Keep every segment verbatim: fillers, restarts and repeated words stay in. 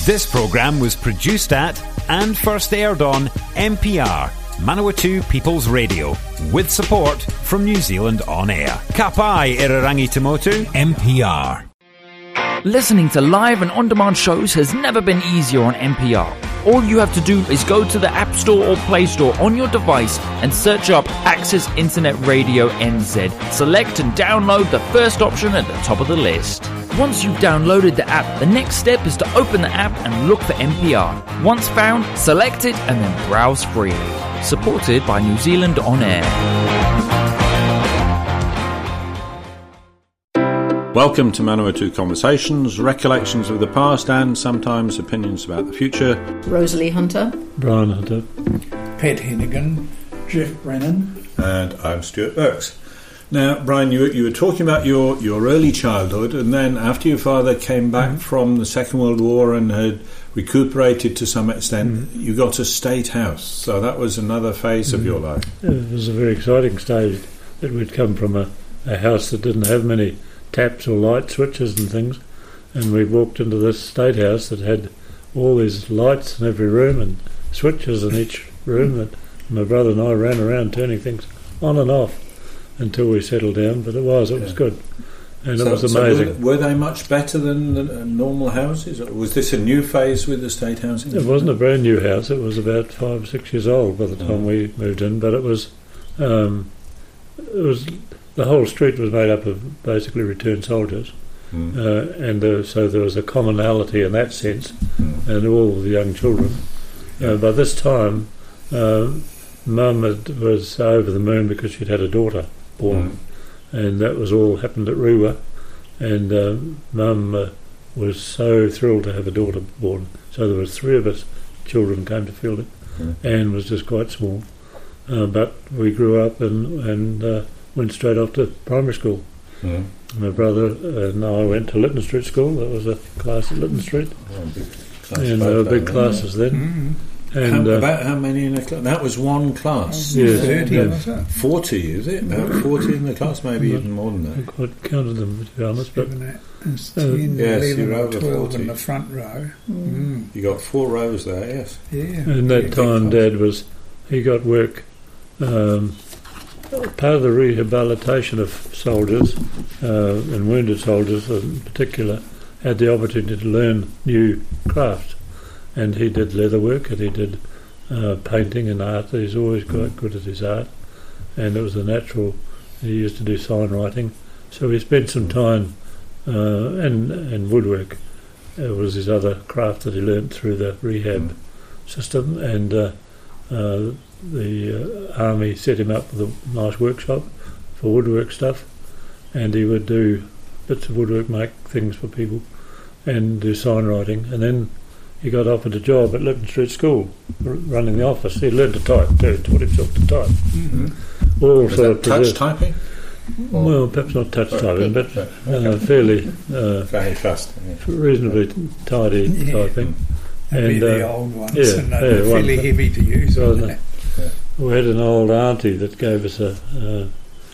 This programme was produced at and first aired on M P R, Manawatu People's Radio, with support from New Zealand On Air. Ka pai Irarangi Tamotu, M P R. Listening to live and on-demand shows has never been easier on M P R. All you have to do is go to the App Store or Play Store on your device and search up Access Internet Radio N Z. Select and download the first option at the top of the list. Once you've downloaded the app, the next step is to open the app and look for M P R. Once found, select it and then browse freely. Supported by New Zealand On Air. Welcome to Manawatu Conversations, recollections of the past and sometimes opinions about the future. Rosalie Hunter. Brian Hunter. Pat Hennigan. Jeff Brennan. And I'm Stuart Burks. Now, Brian, you, you were talking about your, your early childhood, and then after your father came back mm-hmm. from the Second World War and had recuperated to some extent, mm-hmm. you got a state house. So that was another phase mm-hmm. of your life. It was a very exciting stage that we'd come from a, a house that didn't have many taps or light switches and things, and we walked into this state house that had all these lights in every room and switches in each room, that my brother and I ran around turning things on and off until we settled down. But it was it was yeah. good, and so, it was amazing. So were, were they much better than the normal houses, or was this a new phase with the state housing? It wasn't a brand new house. It was about five or six years old by the time oh. we moved in, but it was um, it was the whole street was made up of basically returned soldiers, mm. uh, and there, so there was a commonality in that sense, mm. and all the young children. Yeah. Uh, by this time, uh, Mum had, was over the moon because she'd had a daughter born, mm. and that was all happened at Rewa, and uh, Mum uh, was so thrilled to have a daughter born. So there was three of us children came to Fielding. Mm. Anne was just quite small, uh, but we grew up and and. Uh, went straight off to primary school. Mm. My brother and I went to Lytton Street School. That was a class at Lytton Street. Oh, big class and there were big classes then. Mm-hmm. And how, uh, about how many in a class? That was one class. Yes, thirty, yeah. was it? forty, is it? About forty in the class, maybe not, even more than that. I quite counted them, to be honest. But It's uh, ten, yes, eleven you're or over twelve forty. in the front row. Mm. Mm. You got four rows there, yes. Yeah. in that yeah, time, Dad was, he got work, um, part of the rehabilitation of soldiers, uh, and wounded soldiers in particular, had the opportunity to learn new crafts. And he did leather work, and he did uh, painting and art. He's always quite good at his art, and it was a natural. He used to do sign writing, so he spent some time, uh, and and woodwork. It was his other craft that he learnt through the rehab system, and uh, uh, the uh, army set him up with a nice workshop for woodwork stuff, and he would do bits of woodwork, make things for people, and do sign writing. And then he got offered a job at Lytton Street School, r- running the office. He learned to type too, taught himself to type. Mm-hmm. All sort of touch preserved. Typing? Or Well, perhaps not touch typing, but uh, fairly uh, very fast, yeah. reasonably tidy Yeah. typing. That'd And be the uh, old ones, yeah, and they're yeah, fairly one- heavy to use. So Wasn't the- it? we had an old auntie that gave us a uh,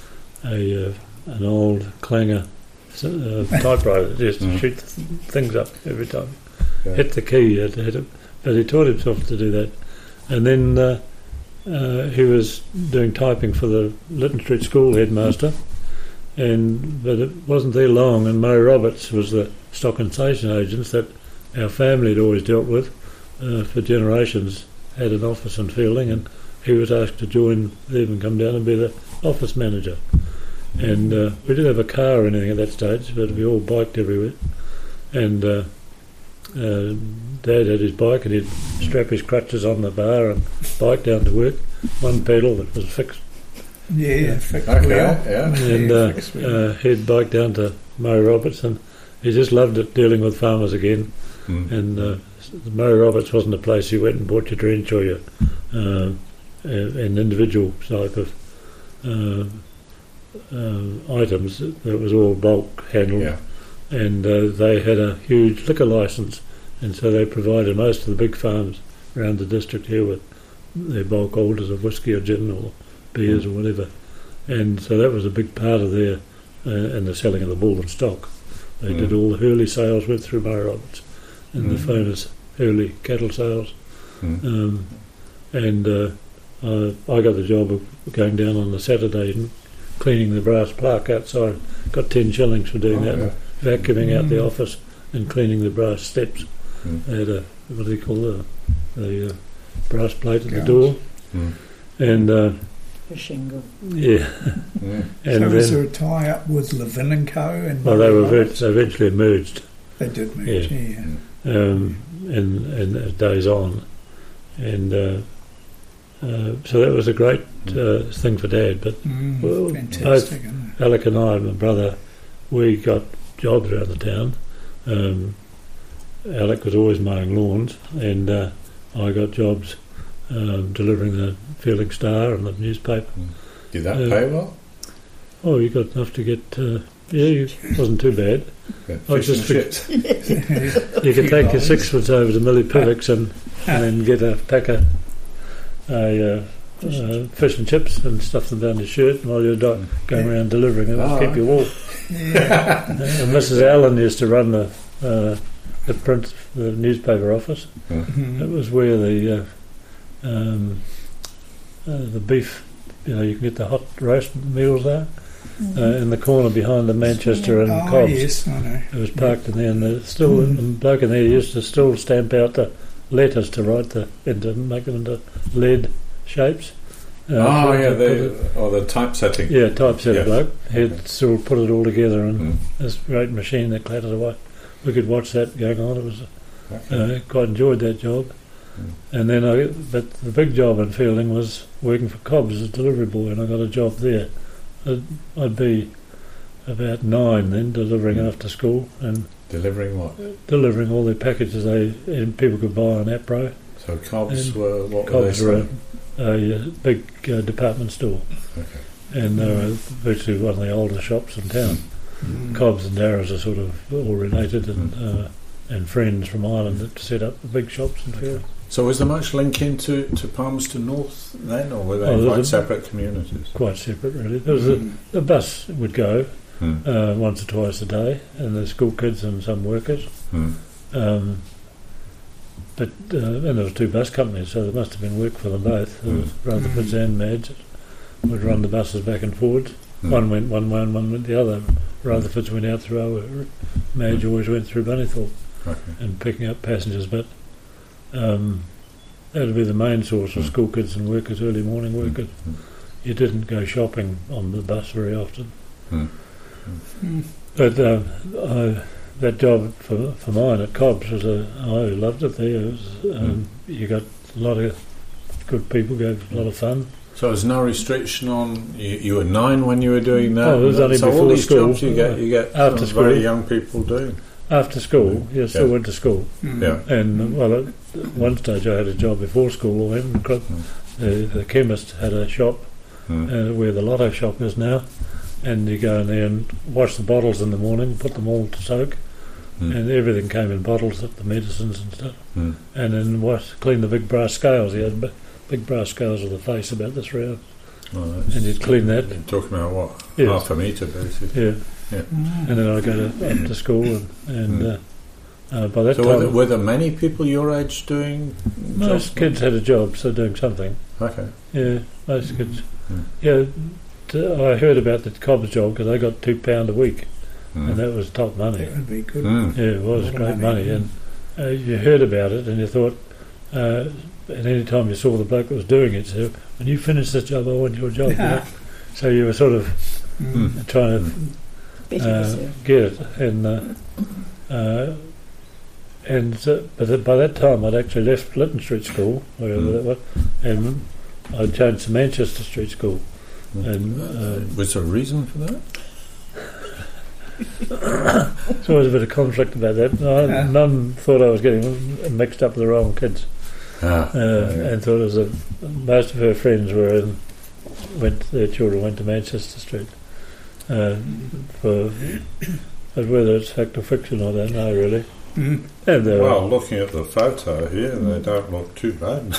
a uh, an old clanger uh, typewriter that used to Mm. shoot th- things up every time. Yeah. Hit the key, you had to hit it. But he taught himself to do that. And then uh, uh, he was doing typing for the Lytton Street School headmaster, and but it wasn't there long, and Mo Roberts was the stock and station agents that our family had always dealt with uh, for generations, had an office in Fielding, and he was asked to join them and come down and be the office manager. And uh, we didn't have a car or anything at that stage, but we all biked everywhere. And uh, uh, Dad had his bike, and he'd strap his crutches on the bar and bike down to work. One pedal that was fixed. Yeah, yeah. Fixed Okay, wheel. yeah. And Yeah, uh, fixed wheel. uh, he'd bike down to Mo Roberts, and he just loved it, dealing with farmers again. Mm. And uh, Mo Roberts wasn't a place you went and bought your drench or your uh, an individual type of uh, uh, items. It was all bulk handled, Yeah. and uh, they had a huge liquor licence, and so they provided most of the big farms around the district here with their bulk orders of whiskey or gin or beers Mm. or whatever. And so that was a big part of their uh, and the selling of the bull and stock. They Mm. did all the Hurley sales went through Mo Roberts, in Mm. the famous early cattle sales. Mm. Um, and uh, I, I got the job of going down on the Saturday and cleaning the brass plaque outside. Got ten shillings for doing Oh, that, yeah. vacuuming out the Mm. office and cleaning the brass steps. Mm. They had a, what do you call the, the uh, brass plate at the Gauge. door. Mm. And uh, A shingle. yeah, Mm. and so was then there a tie-up with Levin and Co? And well, they were Murray ve- Roberts? they eventually merged. They did merge, yeah. um, in, in as days on, and uh, uh, so that was a great uh, thing for Dad. But Mm, Well, fantastic, isn't it? Alec and I, and my brother, we got jobs around the town. Um, Alec was always mowing lawns, and uh, I got jobs um, delivering the Fielding Star and the newspaper. Did that Uh, pay well? Oh, you got enough to get. Uh, yeah, it wasn't too bad. Yeah, I fish and just- chips. You could Few take your dollars. sixpence over to Millie Pivek's and, and then get a pack of a, uh, uh, fish and chips and stuff them down your shirt while you're do- going around delivering them. Oh, Keep you warm. Yeah. And Missus Allen used to run the uh, the print, the newspaper office. Mhm. It was where the uh, um, uh, the beef, you know, you can get the hot roast meals there uh, in the corner behind the Manchester and Oh, Cobbs. yes, I know. It was parked in there, and there's still Mm. the bloke in there used to still stamp out the letters to write the into make them into lead shapes. Uh, oh, put- yeah, put the, it- or the typesetting. yeah, typesetter Yes. bloke. He'd Okay. still put it all together, and Mm. this great machine that clattered away. We could watch that going on. It was Okay. uh, quite enjoyed that job. Mm. And then I, but the big job in Fielding was working for Cobbs as a delivery boy, and I got a job there. I'd, I'd be about nine then, delivering Mm. after school and Delivering what? delivering all the packages they and people could buy on APRO. So Cobbs And were what Cobbs were were they? a, a, uh, big uh, department store, Okay. and they were virtually one of the older shops in town. Mm. Cobbs and Darrow's are sort of all related, and uh, and friends from Ireland that set up the big shops in Fielding. So was there much link into to Palmerston North then, or were they Oh, there's quite a- separate communities? Quite separate, really. There was a, Mm. the bus would go Hmm. uh, once or twice a day, and the school kids and some workers. Hmm. Um, but uh, and there was two bus companies, so there must have been work for them both. There was Rutherford's and Madge would run the buses back and forwards. Hmm. One went one way and one went the other. Rutherford's went out through our Madge always went through Bunnythorpe Okay. and picking up passengers, but um, that would be the main source of Hmm. school kids and workers, early morning workers. Hmm. You didn't go shopping on the bus very often. Hmm. Mm. But uh, I, that job for for mine at Cobbs was a I loved it there. It was, um, You got a lot of good people, gave a lot of fun. So there's no restriction on you, you were nine when you were doing that. Oh, it was only so all before these school. jobs you get you get After some very school. young people doing. After school, you still Yeah. went to school. Mm. Yeah. And well, at one stage I had a job before school. I went and got, the, the chemist had a shop Hmm. uh, where the lotto shop is now, and you go in there and wash the bottles in the morning, put them all to soak, Hmm. and everything came in bottles, the medicines and stuff, Hmm. and then wash, clean the big brass scales. He had b- big brass scales with a face about this round, Well, that's- and you'd clean that. You're talking about what? Yes. Half a metre, basically. Yeah, Mm. and then I'd go to, up to school, and, and Hmm. uh, uh, by that So were time, there, were there many people your age doing most jobs? kids had a job, so doing something. Okay. Yeah, most kids. Hmm. Yeah, t- I heard about the Cobbs job because they got two pound a week, Hmm. and that was top money. That would be good. Hmm. Yeah, it was Lot of great money. money, and uh, you heard about it, and you thought, uh, and any time you saw the bloke that was doing it, so when you finish this job, I want your job. You know? So you were sort of Mm. trying to Bit uh, of a get it, and uh, uh, and so, but th- by that time I'd actually left Lytton Street School, wherever Mm. that was, and I'd changed to Manchester Street School, Mm. and uh, Was there a reason for that? there's always a bit of conflict about that. No, Yeah. None thought I was getting mixed up with the wrong kids. Ah, uh, okay. and thought it was a, most of her friends were in, went their children went to Manchester Street uh, for but whether it's fact or fiction I don't know really. Mm. And they were, Well, looking at the photo here, they don't look too bad.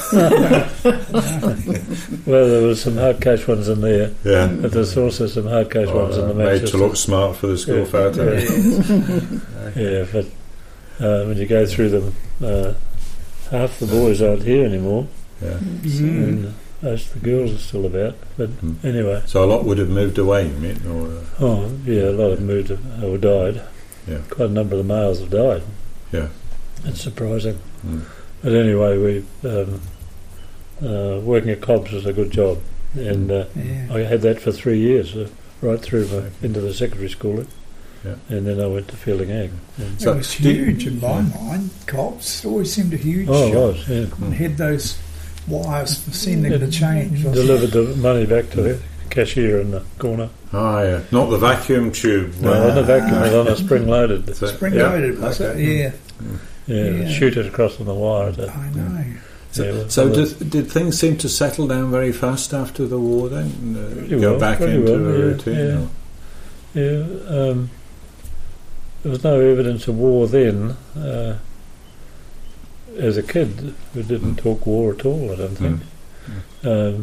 well there was some hard cash ones in there, Yeah. but there's also some hard cash ones in the made Manchester. to look smart for the school Yeah. photo. Yeah, but uh, when you go through them, uh, half the boys aren't here anymore, Yeah. Mm. and most of the girls are still about. But Mm. anyway, So a lot would have moved away, you mean? Or, uh, oh yeah, a lot of them moved or died. Yeah. Quite a number of the males have died. Yeah. It's surprising. Mm. But anyway, we um, uh, working at Cobbs was a good job, and uh, Yeah. I had that for three years, uh, right through my, into the secondary school, Yeah. and then I went to Fielding Ag. And, So it was did- huge in my mind. Cops always seemed a huge oh, it shop. was, yeah. And had those wires for sending the change. wasn't it? Delivered the money back to the cashier in the corner. Ah, yeah. Not the vacuum tube. No, on the vacuum, it was on a spring-loaded. So- Spring yeah. loaded, was Okay. it? Yeah, Yeah, Yeah. shoot it across on the wire. To, I know. So, yeah, so well, did, did things seem to settle down very fast after the war then? Uh, Pretty go well, back pretty into well, a yeah, routine? yeah. or- Yeah, um, there was no evidence of war then. Uh, as a kid, we didn't talk war at all, I don't think. Um,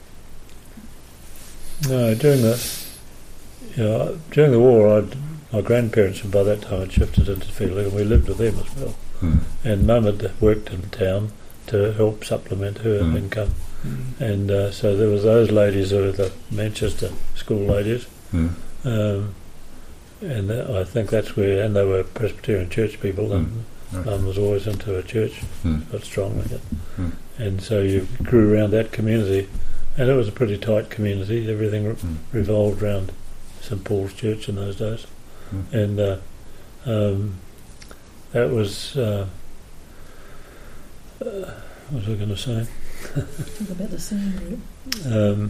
no, during the you know, during the war, I'd, my grandparents, by that time, had shifted into Fielding, and we lived with them as well. Mm. And Mum had worked in town to help supplement her Mm. income. Mm. And uh, so there was those ladies who were the Manchester school ladies. Mm. Um, and that, I think that's where, and they were Presbyterian church people, and Okay. Mum was always into a church, Mm. got strong with it. Mm. And so you grew around that community, and it was a pretty tight community. Everything re- Mm. revolved around St Paul's Church in those days. Mm. And uh, um, that was, uh, uh, what was I going to say? Talk about the same group. Um,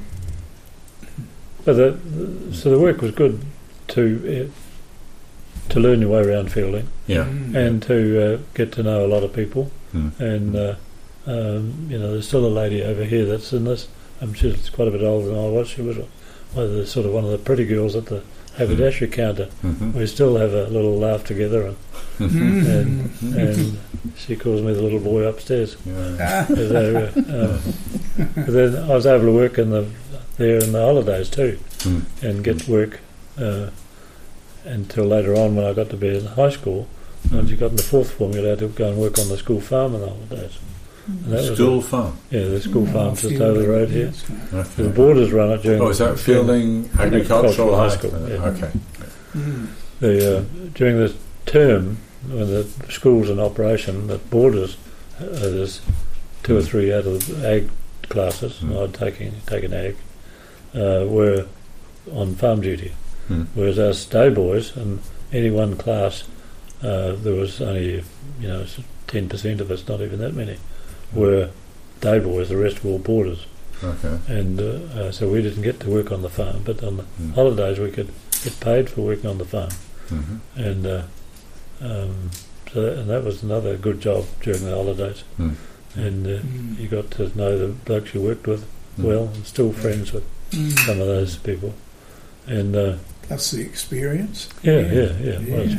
but the, the, so the work was good to uh, to learn your way around Fielding Yeah. Mm. and to uh, get to know a lot of people. Mm. And uh, um, you know, there's still a lady over here that's in this. Um, she's quite a bit older than I was. She was one of the, sort of one of the pretty girls at the haberdashery counter. Mhm. We still have a little laugh together, and, Mm. and, and she calls me the little boy upstairs. Yeah. Ah, So, uh, um, but then I was able to work in the there in the holidays too, Mm. and get work uh, until later on when I got to be in high school. Once you got in the fourth form, you're allowed to go and work on the school farm in the holidays. And that was School a- farm. yeah, the school oh, farm just Fielding, over the road here. yes. Okay. The Borders run it during. Oh, is that Fielding Agricultural High School? yeah. Okay. Mm. The uh, during the term when the school's in operation, the Borders uh, there's two or three out of the ag classes, Mm. and I'd taken taken ag, uh, were on farm duty, Mm. whereas our day boys in any one class, uh, there was only you know ten percent of us, not even that many, were day boys. The rest were all boarders, Okay. and uh, uh, so we didn't get to work on the farm. But on the Mm. holidays, we could get paid for working on the farm, Mhm. and uh, um, so that, and that was another good job during the holidays. Mm. And uh, Mm. you got to know the blokes you worked with Mm. well, and still friends with Mm. some of those people. And uh, That's the experience. yeah, yeah, yeah. it was. Yeah.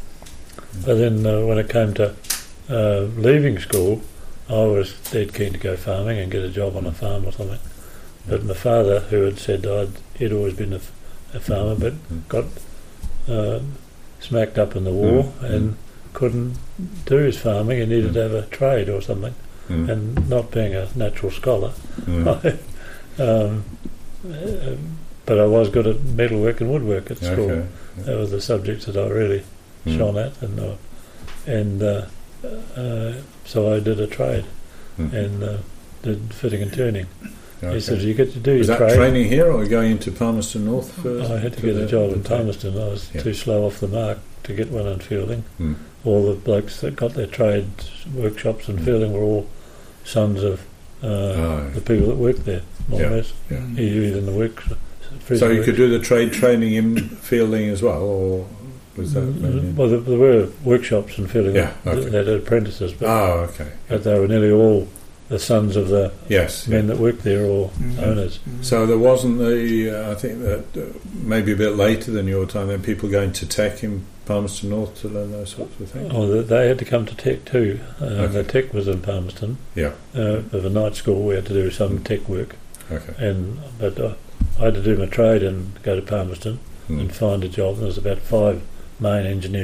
But then uh, when it came to uh, leaving school, I was dead keen to go farming and get a job on a farm or something. But my father, who had said I'd, he'd always been a, f- a farmer, but Mm. got uh, smacked up in the war Mm. and couldn't do his farming. He needed Mm. to have a trade or something. Mm. And not being a natural scholar, Mm. um, uh, but I was good at metalwork and woodwork at school. Okay. That were the subjects that I really Mm. shone at, and uh, and uh, uh, so I did a trade Mm. and uh, did fitting and turning. Okay. He said, "You get to do Was your that trade." training here or going into Palmerston North first? I had to for get a the- job the in trade? Palmerston. I was Yeah. too slow off the mark to get one in Fielding. Mm. All the blokes that got their trade workshops in Mm. Fielding were all sons of uh, Oh, the people that worked there, more Yeah. or less. Yeah. Mm. He even the work. So you could do the trade training in Fielding as well, or was that? maybe- Mm, well, there, there were workshops in Fielding Yeah, that, okay. that had apprentices, but, Oh, okay. but they were nearly all the sons of the Yes. men yeah. that worked there or Mm. owners. Mm. So there wasn't the, uh, I think that uh, maybe a bit later than your time, then people going to Tech in Palmerston North to learn those sorts of things? Oh, they, they had to come to Tech too. Uh, Okay. The Tech was in Palmerston. Yeah. Uh, of a night school, we had to do some tech work, Okay. and but uh, I had to do my trade and go to Palmerston Mm. and find a job. There was about five main engineering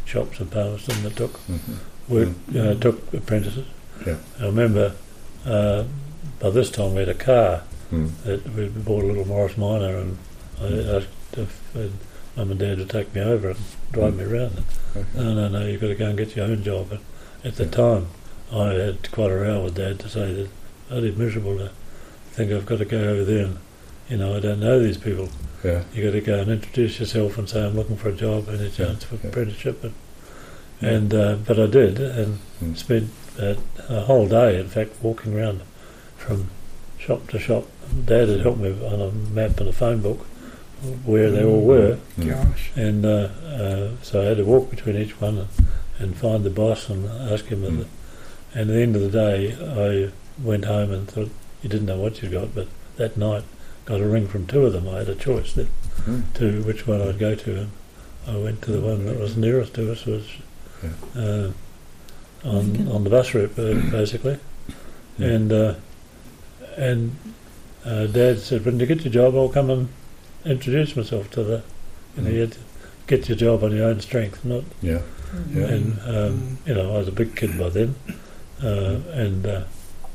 shops in Palmerston that took Mm-hmm. work, Mm-hmm. uh, took apprentices. Yeah. I remember uh, by this time we had a car Mm. that we bought a little Morris Minor, and I asked if uh, Mum and Dad would take me over and drive Mm. me around. Okay. No, no, no, you've got to go and get your own job. And at the Yeah. time, I had quite a row with Dad to say that I'd be miserable to think I've got to go over there and, you know, I don't know these people. Yeah. You've got to go and introduce yourself and say I'm looking for a job and a chance for yeah. apprenticeship. And, Yeah. and uh, but I did, and Mm. spent uh, a whole day, in fact, walking around from shop to shop. Dad had helped me on a map and a phone book where they all were, Mm. Gosh. and uh, uh, so I had to walk between each one and, and find the boss and ask him. Mm. The, and at the end of the day, I went home and thought, you didn't know what you got, but that night got a ring from two of them. I had a choice that, Mm. to which one I'd go to, and I went to the one that was nearest to us, was Yeah. uh, on on the bus route, uh, basically. Yeah. And uh, and uh, Dad said, when you get your job, I'll come and introduce myself to the, you know, Mm. you had to get your job on your own strength, not. Yeah. Mm-hmm. Yeah. And um, you know, I was a big kid by then, uh, and uh,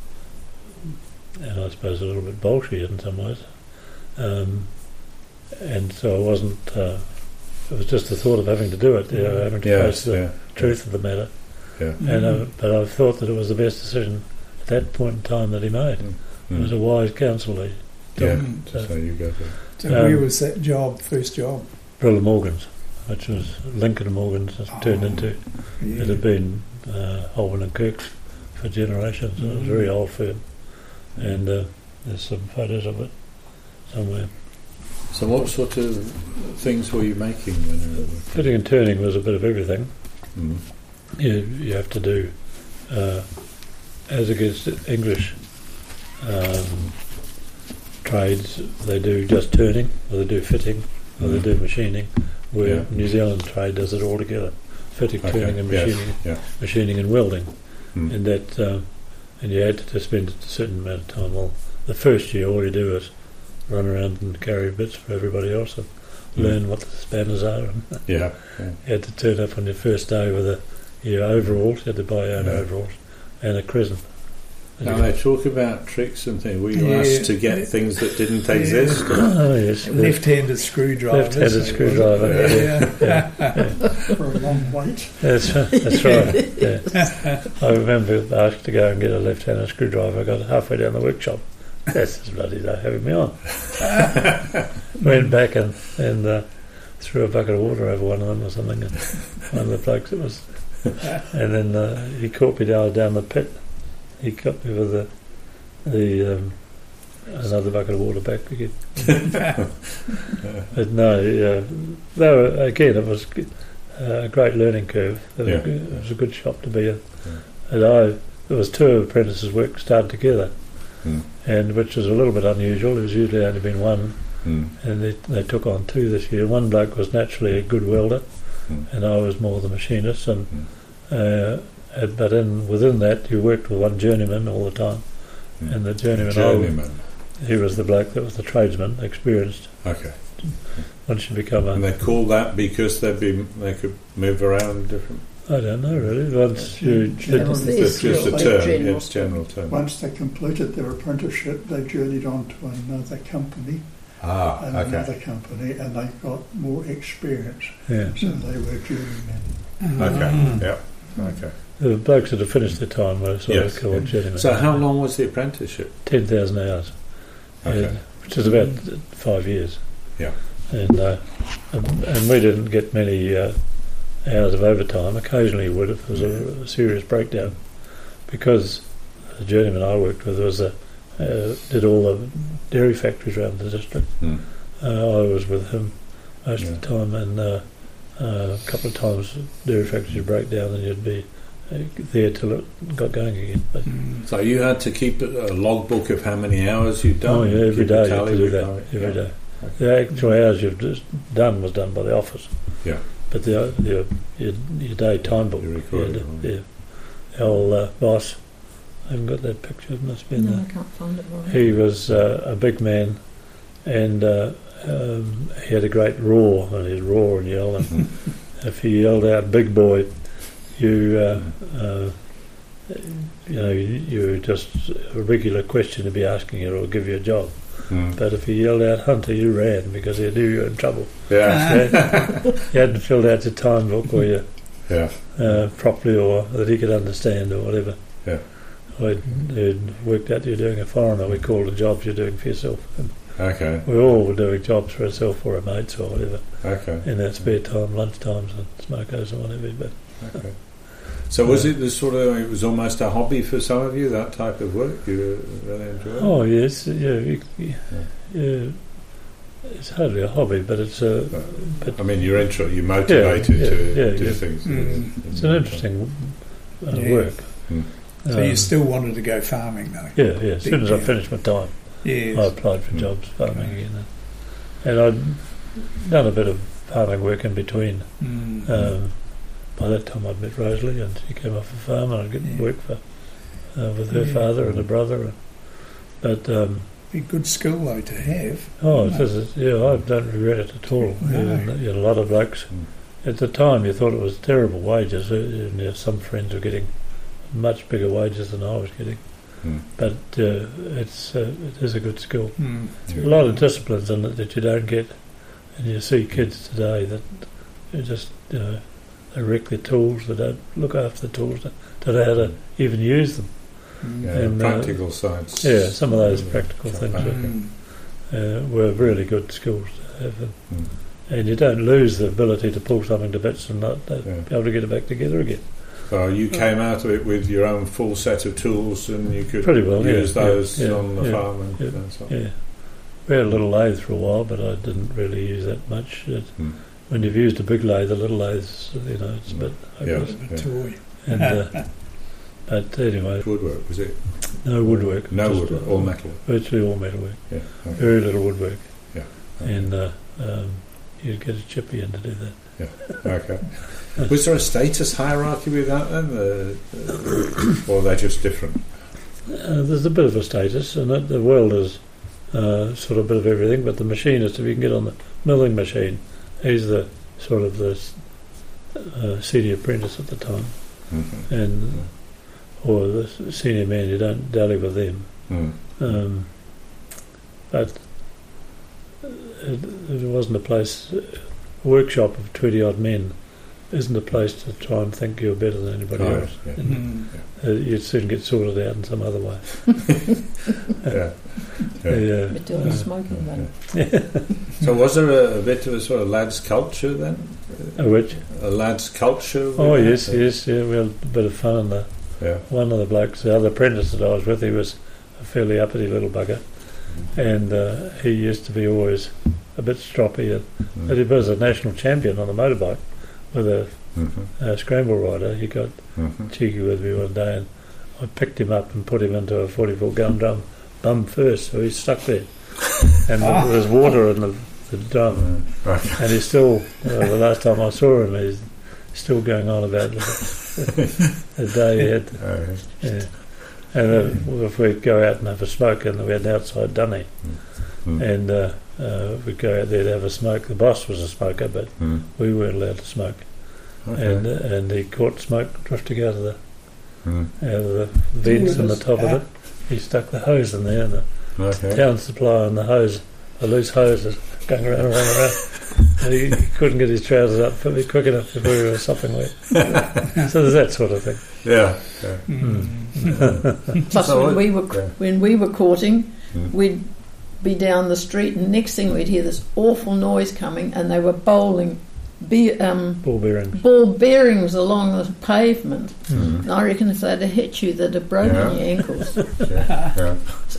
and I suppose a little bit bolshy in some ways, um, and so I wasn't. Uh, it was just the thought of having to do it, you know, having to Yes. face the Yeah. truth of the matter. Yeah. And uh, but I thought that it was the best decision at that point in time that he made. It was Mm. a wise counsel. He Yeah. Mm. So- So you go for So Um, where was that job, first job? Brilla Morgan's, which was Lincoln Morgan's, has turned Oh, into. Yeah. It had been uh, Holman and Kirk's for generations. It was a very old firm, and uh, there's some photos of it somewhere. So what sort of things were you making when you were working? Fitting and turning was a bit of everything. Mm. You you have to do uh, as against English um, trades. They do just turning, or they do fitting, or they Mm. do machining. Where Yeah. New Zealand trade does it all together: fitting, Okay. turning, and Yes. machining, Yeah. machining and welding. Mm. And that, um, and you had to spend a certain amount of time. Well, the first year, all you do is run around and carry bits for everybody else and Mm. learn what the spanners are. And Yeah. Yeah. you had to turn up on your first day with a, your overalls. You had to buy your own Yeah. overalls and a crescent. And Now you- they talk about tricks and things. Were you Yeah. asked to get things that didn't exist? or- oh yes, the Left-handed screwdriver. left-handed screwdriver. Yeah. Yeah. For a long wait. That's, that's right. Yeah. I remember asked to go and get a left-handed screwdriver. I got halfway down the workshop. That's just bloody they're having me on. Went back and, and uh, threw a bucket of water over one of them or something. And one of the blokes it was. And then uh, he caught me down down the pit. He got me with the the um, another bucket of water back again. But no, yeah, though again it was a great learning curve. It was, Yeah. a, good, it was a good shop to be in. And I there was two apprentices work started together, Mm. and which was a little bit unusual. There's usually only been one, Mm. and they, they took on two this year. One bloke was naturally a good welder, Mm. and I was more the machinist. And Mm. uh, uh, but in within that, you worked with one journeyman all the time, Mm. and the journeyman, Journeyman. I, he was the bloke that was the tradesman, experienced. Okay. Once you become And a, they call that because they'd be they could move around different. I don't know really. Once you, General- It's It's just a like term. general. It's general term. Once they completed their apprenticeship, they journeyed on to another company Ah. and Okay. another company, and they got more experience. yeah, So they were journeymen. Okay. Mm. Yeah. Okay. the blokes that had finished their time were sort Yes, of called yeah. journeymen. So how long was the apprenticeship? ten thousand hours. Okay. Yeah, which is about five years. Yeah. And uh, and, and we didn't get many uh, hours of overtime. Occasionally you would if there was a, a serious breakdown, because the journeyman I worked with was a, uh, did all the dairy factories around the district. Mm. Uh, I was with him most Yeah. of the time, and uh, uh, a couple of times dairy factories would break down, and you'd be uh, there till it got going again. But Mm. So you had to keep a logbook of how many hours you'd done. oh yeah, every Keep a day you had tally to do with- that. oh, Every yeah. day. Okay. The actual hours you've just done was done by the office. Yeah. But the, the your, your day time book, You recorded it, yeah, right. yeah. The old uh, boss. I haven't got that picture. It must be in No, there. I can't find it right. He was uh, a big man, and uh, um, he had a great roar, and he'd roar and yell, and, if you yelled out "big boy," you uh, uh, you know you, you were just a regular question to be asking you or give you a job. Mm. But if you yelled out "hunter," you ran because you knew you were in trouble. Yeah. You hadn't filled out your time book or your Yeah. uh, properly, or that he could understand, or whatever. Yeah. Or it worked out you're doing a foreigner. We called the jobs you're doing for yourself. And Okay. we all were doing jobs for ourselves or our mates or whatever Okay. in our spare time, lunch times and smokers and whatever. But Okay. So was it the sort of, it was almost a hobby for some of you, that type of work? You really enjoy it? oh yes, yeah, you, yeah, yeah, it's hardly a hobby, but it's a. But I mean, you're intro, you're motivated yeah, to yeah, do yeah. things. Mm. it's an interesting uh, Yeah. work. Mm. So Um, you still wanted to go farming, though? yeah, yeah. As soon as I Yeah. finished my time, I Yes. applied for Mm. jobs farming Okay. again, and, and I'd done a bit of farming work in between. Mm. Um, by that time, I'd met Rosalie, and she came off a farm, and I'd get Yeah. work for uh, with her Yeah. father and a brother. And, but um, Be a good skill, though, to have. oh, No. it is, yeah, I don't regret it at all. No. Even, you know, a lot of blokes Mm. at the time, you thought it was terrible wages. uh, And you know, some friends were getting much bigger wages than I was getting. Mm. But uh, it's uh, it is a good skill. Mm. A lot of disciplines in it that you don't get, and you see kids today that you just you know they wreck their tools, they don't look after the tools, they don't know how to even use them. Mm. Yeah, And, uh, practical sides. Yeah, some of those Mm. practical things Okay. were, Mm. uh, were really good skills to have, and, Mm. and you don't lose the ability to pull something to bits and not uh, Yeah. be able to get it back together again. So you came out of it with your own full set of tools, and you could Pretty well, yeah, use those yeah, yeah, on the yeah, farm and, yeah, and so on. Yeah, we had a little lathe for a while, but I didn't really use that much. It, Mm. When you've used a big lathe, the little lathes, you know, it's a bit Yeah. hopeless. A toy. And, uh, but anyway, Woodwork, was it? no woodwork. No just, woodwork, uh, all metal. Virtually all metalwork. Yeah. Okay. Very little woodwork. Yeah. Okay. And uh, um, you'd get a chippy in to do that. Okay. Was there a status hierarchy with that then, uh, uh, or are they just different? Uh, there's a bit of a status, and it, the welder's uh, sort of a bit of everything, but the machinist, if you can get on the milling machine, he's the sort of the uh, senior apprentice at the time, Mm-hmm. and or the s- senior man. You don't dally with them. Mm. Um, but it, it wasn't a place, a workshop of twenty odd men isn't a place to try and think you're better than anybody Right, else. yeah. Mm. Uh, you'd soon get sorted out in some other way. Yeah. Yeah. Yeah. But doing the smoking then. So was there a, a bit of a sort of lads culture then? Uh, which? A lads culture? with Oh that? yes, yes, yeah. We had a bit of fun. And the Yeah. one of the blokes, the other apprentice that I was with, he was a fairly uppity little bugger, and uh, he used to be always a bit stroppy. And, Mm. but he was a national champion on a motorbike with a, Mm-hmm. a scramble rider. He got Mm-hmm. cheeky with me one day, and I picked him up and put him into a forty-four gun drum, bum first, so he's stuck there. And there was water in the, the drum, Right. and he's still, uh, the last time I saw him, he's still going on about the, the day he had. Uh, Yeah. And uh, if we'd go out and have a smoke, and we had an outside dunny, mm. and uh, uh, we'd go out there to have a smoke. The boss was a smoker, but Mm. we weren't allowed to smoke. Okay. And uh, and he caught smoke drifting out of the Mm. out of the vents on the top of it. He stuck the hose in there, and the Okay. town supply and the hose, the loose hose was going around and around and around. And he, he couldn't get his trousers up for me quick enough before he was sopping wet. So there's that sort of thing. Yeah. Yeah. Mm. Plus, So when what- we were yeah. when we were courting, Mm. we'd be down the street, and next thing we'd hear this awful noise coming, and they were bowling be, um, Ball bearings. ball bearings along the pavement. Mm. And I reckon if they'd have hit you, they'd have broken Yeah. your ankles. Yeah. Yeah.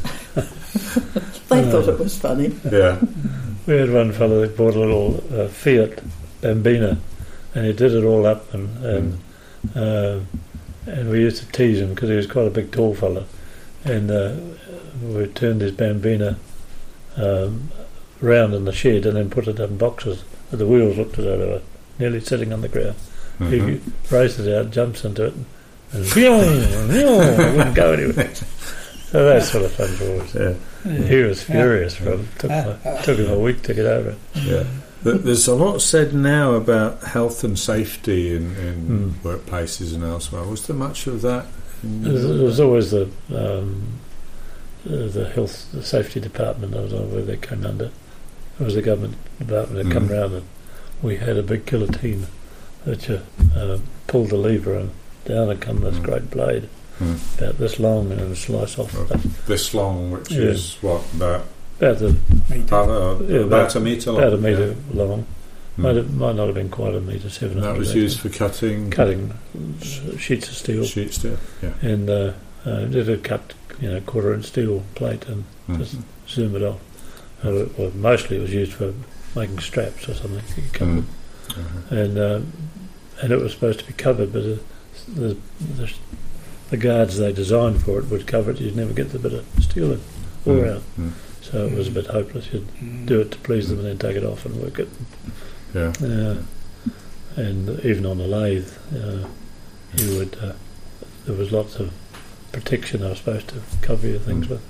They thought it was funny. Yeah. We had one fellow that bought a little uh, Fiat Bambina, and he did it all up, and and, uh, and we used to tease him because he was quite a big, tall fellow, and uh, we turned his Bambina um, round in the shed and then put it in boxes. But the wheels looked as though they were nearly sitting on the ground. Mhm. He races out, jumps into it, and, and it wouldn't go anywhere. So that sort of fun for us. Yeah. He was furious for it. Took, my, took him a week to get over it. Yeah. But there's a lot said now about health and safety in, in Mm. workplaces and elsewhere. Was there much of that? in- There's, there's always the um, uh, the health, the safety department. I don't know where they came under. It was the government department that come Mm. round, and we had a big guillotine that you uh, pulled the lever and down and come this Mm. great blade Mm. about this long and slice off Right. stuff. This long, which Yeah. is what, about, About, the, about, uh, Yeah, about, about- a metre long? about a metre long. Yeah. Might, Mm. have, might not have been quite a metre, seven That hundred. was used for cutting, cutting s- sheets of steel, sheet steel. Yeah. and uh, uh, did a cut, you know, quarter inch steel plate and Mm. just zoom it off. Uh, well, mostly it was used for making straps or something. You cut Mm. them. Uh-huh. And um, and it was supposed to be covered, but uh, the, the the guards they designed for it would cover it. You'd never get the bit of steel in all Mm. around, Mm. so it was a bit hopeless. You'd Mm. do it to please them and then take it off and work it. Yeah. Uh, and even on the lathe, uh, you would. Uh, there was lots of protection I was supposed to cover your things Mm. with.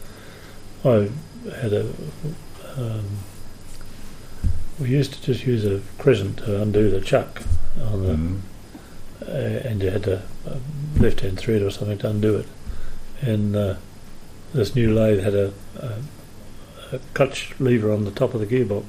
I had a. Um, we used to just use a crescent to undo the chuck on the, Mm. uh, and you had a, a left-hand thread or something to undo it. And uh, this new lathe had a, a, a clutch lever on the top of the gearbox,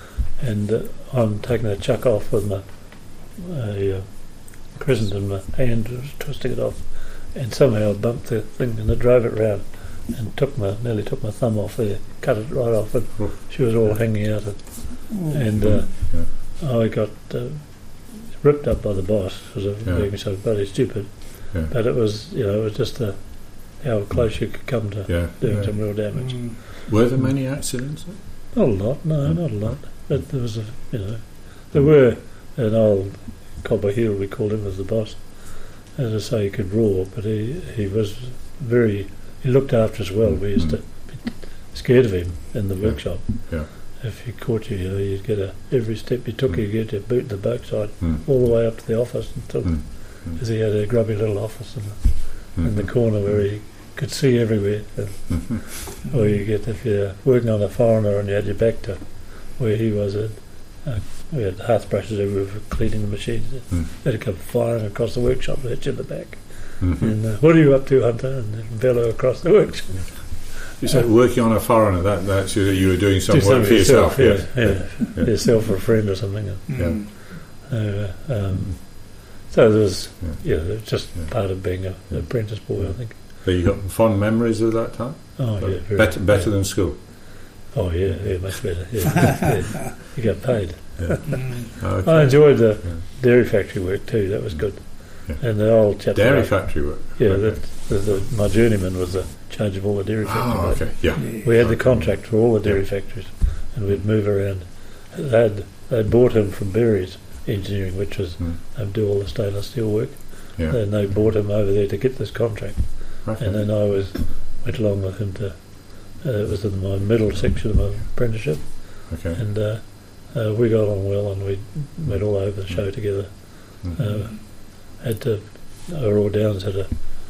and uh, I'm taking the chuck off with my a, uh, crescent in my hand, was twisting it off, and somehow I bumped the thing and it drove it round and took my nearly took my thumb off there, cut it right off, and Oh. she was all hanging out, and, and uh, Yeah. I got uh, ripped up by the boss because of Yeah. being so bloody stupid. Yeah. But it was, you know, it was just uh, how close you could come to Yeah. doing Yeah. some real damage. Mm. Were there many accidents? Not a lot, no, Mm. not a lot. But there was, a, you know, there were an old cobber heel, we called him, as the boss. As I say, he could roar, but he he was very, he looked after us well. We used to be scared of him in the Yeah. workshop. Yeah. If he caught you, you know, you'd get a, every step you took, Mm. you'd get a boot in the backside, Mm. all the way up to the office, until, Mm. because he had a grubby little office in the, in the corner where he could see everywhere. And, Mm-hmm. or you get, if you're working on a foreigner and you had your back to where he was, at, uh, we had hearth brushes everywhere for cleaning the machines. Mm. They'd come flying across the workshop and hit you in the back. Mhm. And uh, what are you up to, Hunter? And they'd bellow across the workshop. You said working on a foreigner, that that's you, you were doing some Do work something for yourself. yeah, yes. yeah, Yeah. yourself or a friend or something. Mm. Uh, um, so there was, Yeah. yeah, it was just Yeah. part of being a, Yeah. an apprentice boy, I think. So you got fond memories of that time? Oh, yeah. Very, better better yeah. than school? Oh, yeah, yeah, much better. Yeah, yeah. You got paid. Mm. Okay. I enjoyed the Yeah. dairy factory work too. That was good. Yeah. And the old chap. Dairy that I- factory work? Yeah, Okay. the, the, the, my journeyman was the charge of all the dairy factories. Oh, okay, yeah. We had the Okay. contract for all the dairy Yeah. factories, and we'd move around. They'd they'd bought him from Berries Engineering, which was Mm. they'd do all the stainless steel work. Yeah. And they brought him over there to get this contract, Okay. and then I was went along with him to. Uh, it was in my middle section of my apprenticeship, Okay. and uh, uh, we got on well, and we went all over the show together. Mm. Uh, had to, Royal Downs had a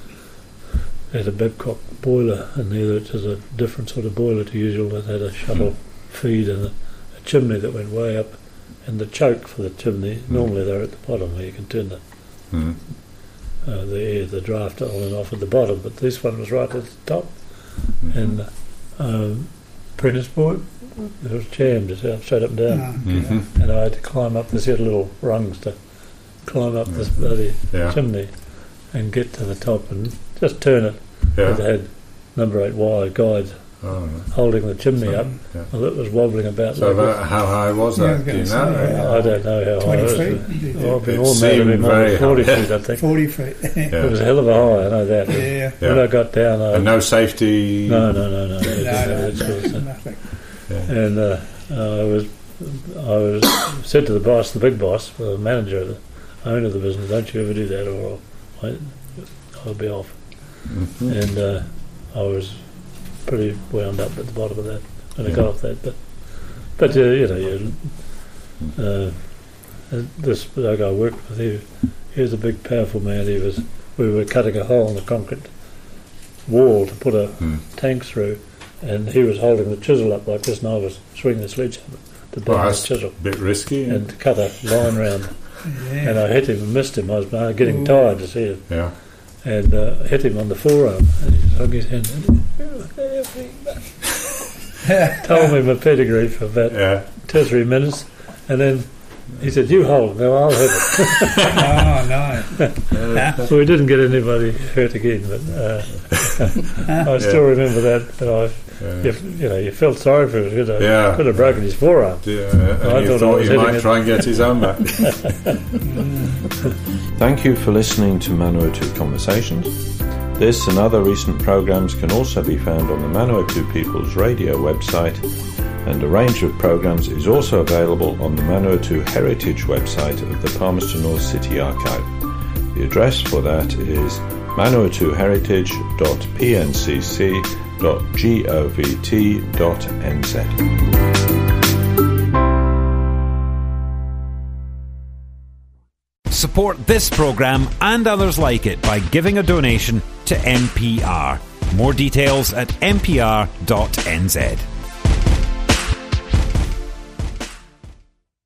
had a Babcock boiler in there, which is a different sort of boiler to usual. It had a shuttle feed and a, a chimney that went way up, and the choke for the chimney. Mm. Normally they're at the bottom where you can turn the Mm. uh, the air, the draft on and off at the bottom, but this one was right at the top. Mhm. And um, apprentice boy, it was jammed, it's out straight up and down. Ah, Mhm. And I had to climb up this little rungs to climb up this bloody Yeah. chimney and get to the top and just turn it. It Yeah. had number eight wire guides Oh, no. holding the chimney So, up. yeah. Well, it was wobbling about So like about how high was Yeah, I that? was Do you gonna know? say, this. I don't know how high twenty it was. feet? Oh, I've been It all mad seemed at more very than forty high. feet, I think. forty feet. Yeah. It was a hell of a high, I know that. Yeah. When Yeah. I got down, I... And no safety? No, no, no, no. No, no, That's good. no, nothing. Yeah. And uh, I was, I was said to the boss, the big boss, the manager, the owner of the business, don't you ever do that, or I'll, I'll be off. Mhm. And uh, I was pretty wound up at the bottom of that when I Yeah. got off that. But, but uh, you know, you, uh, this bloke I worked with, he, he was a big, powerful man. He was. We were cutting a hole in the concrete wall to put a Mm. tank through, and he was holding the chisel up like this, and I was swinging the sledgehammer to bend Well, the that's chisel a bit risky. and to cut a line round. Yeah. And I hit him and missed him. I was uh, getting tired to see it. Yeah. And uh, hit him on the forearm. And he hung his hand. Told me my pedigree for about Yeah. two or three minutes. And then he said, "You hold, now I'll hit it." Oh, no. So we didn't get anybody hurt again, but uh, I still remember that. That I, Yeah. you, you know, you felt sorry for him. Could have, Yeah. could have broken his forearm. Yeah, and I you thought I thought was you hitting might it. try and get his own back. Thank you for listening to Manawatu Conversations. This and other recent programs can also be found on the Manawatu People's Radio website, and a range of programs is also available on the Manawatu Heritage website of the Palmerston North City Archive. The address for that is manawatu heritage dot p n c c dot govt dot n z. Support this programme and others like it by giving a donation to N P R. More details at n p r dot n z.